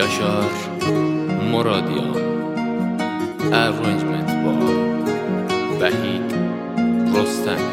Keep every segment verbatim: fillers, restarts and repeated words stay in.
Yaşar Moradyan. Arrangement by Vahid Rostam.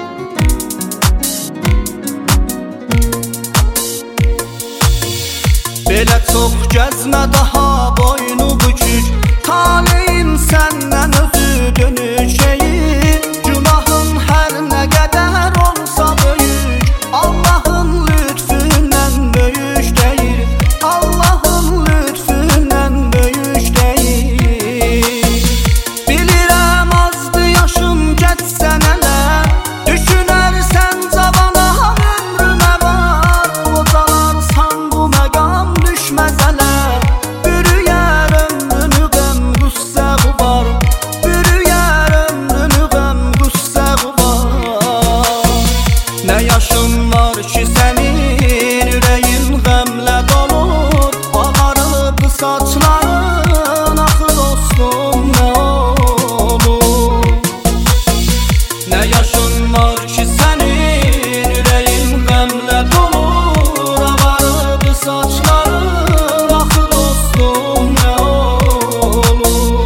Belə çox gəzmə daha boynu bükük, taleyin səndən özü dönüşeyi. Günahın hər nə qədər olsa böyük, Allahın lütfündən böyük deyil, Allahın lütfündən böyük deyil. Bilirəm azdı yaşım getsən ələ, düşünərsən cavana ömrümə var. Qocalarsan bu məqam düşməzələ, bürüyər ömrünü qəm qüssəği var, bürüyər ömrünü qəm qüssəği var. Nə yaşın var ki sənin, ürəyin qəmlə dolur, ağarıbdı saçların, axı dostum nə olur. Nə yaşın var ki sənin, ürəyin qəmlə dolur, ağarıbdı saçların, axı dostum nə olur,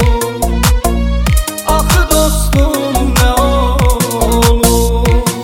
axı dostum nə olur.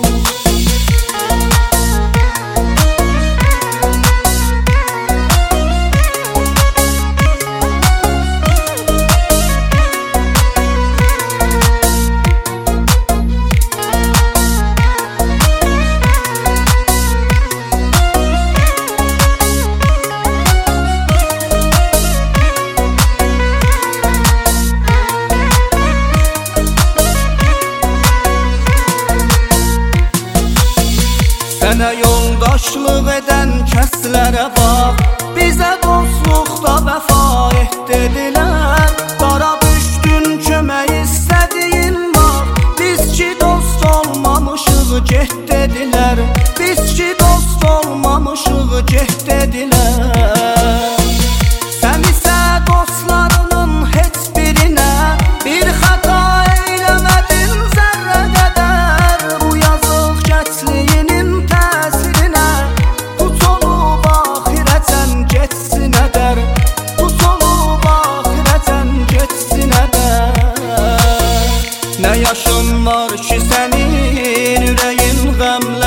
Sənə yoldaşlıq edən kəslərə bax, bizə dostluqda vəfa et dedilər. Dara düşdün kömək istədiyin var, biz ki dost olmamışıq get dedilər, biz ki dost olmamışıq get dedilər. Sən isə dostlarının heç birinə bir xəta eyləmədin zərrə qədər. Bu yazıq gəncliyinin təsirinə tut olub axirətən getsin ədər, tut olub axirətən getsin ədər. Nə yaşın var ki sənin, ürəyin qəmlə